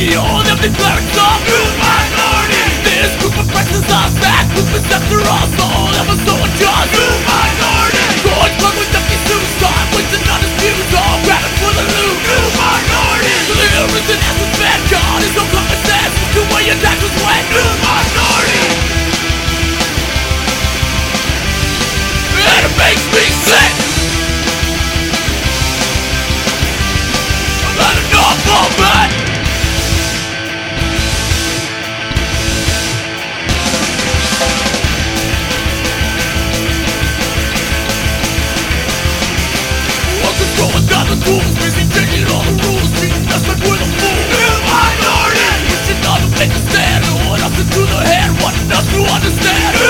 all of the clerics of new minorities. This group of prices are that group is after us, all of us so unjust. New minorities. Going plug with empty suits, time wasting on his views, all grabbing for the loot. New minorities. There is an essence man, God is no common sense. Look at where your taxes went. New minorities. And it makes me sick. I'm not an awful man. Going down the tools, busy changing all the rules, treating us like we're the fools. New minority, pushing on to make a stand, no one else into the hand, wanting us to understand.